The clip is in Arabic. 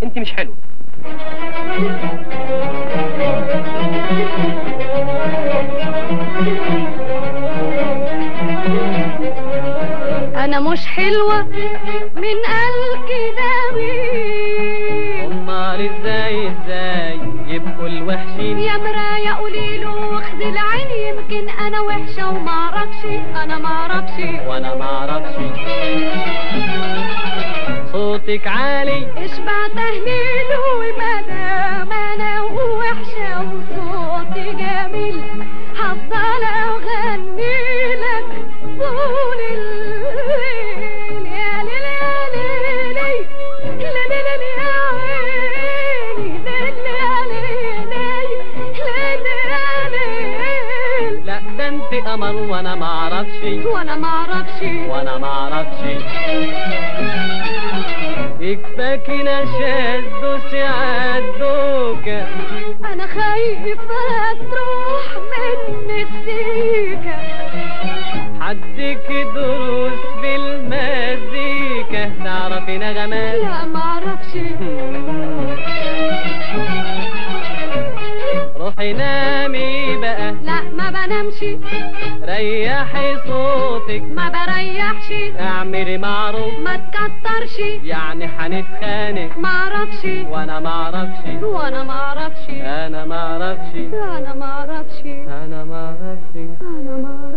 انت مش حلوه. انا مش حلوة من قال كده مين؟ امال ازاي يبقوا الوحشين؟ يا مراية قوليله واخذي العين، يمكن انا وحشة ومعرفش. انا معرفش وانا معرفش. صوتك عالي اشبع تهليل، ومادام انا وحشة وصوتي جميل هفضل اغني لك طول الليل. يا ليل يا ليل يا ليل يا ليل. لا ده انت قمر وانا معرفش. وانا معرفش وانا معرفش. يكفاكي نشاز دوسي عالدوكة. انا خايفة تروح مني السيكة. حدك دروس بالمزيكا. تعرفي نغمات؟ لا معرفش. روحي نامي بقى. لا ما بنامش. ريحي صوتك. ما بريحش. اعملي معروف ما تكترش. يعني هنتخانق. معرفش وانا معرفش. وانا معرفش. انا معرفش. انا معرفش. انا معرفش. انا معرفش.